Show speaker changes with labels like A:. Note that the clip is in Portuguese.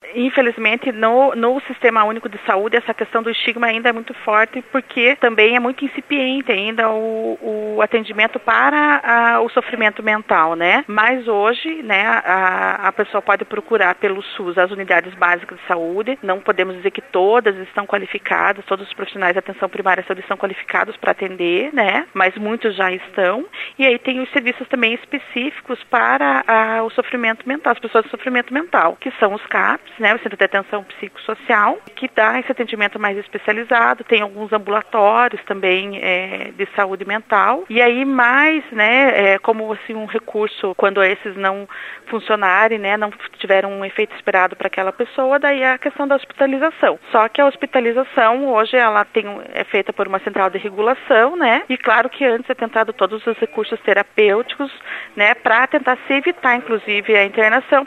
A: Infelizmente, no Sistema Único de Saúde, essa questão do estigma ainda é muito forte, porque também é muito incipiente ainda o atendimento para o sofrimento mental, né? Mas hoje, né, a pessoa pode procurar pelo SUS as unidades básicas de saúde. Não podemos dizer que todas estão qualificadas, todos os profissionais de atenção primária à saúde estão qualificados para atender, né? Mas muitos já estão. E aí tem os serviços também específicos para o sofrimento mental, as pessoas com sofrimento mental, que são os CAPs, né, o Centro de Atenção Psicossocial, que dá esse atendimento mais especializado. Tem alguns ambulatórios também de saúde mental. E aí mais, né, como assim um recurso, quando esses não funcionarem, né, não tiveram um efeito esperado para aquela pessoa, daí a questão da hospitalização. Só que a hospitalização hoje ela é feita por uma central de regulação, né, e claro que antes é tentado todos os recursos terapêuticos, né, para tentar se evitar inclusive a internação.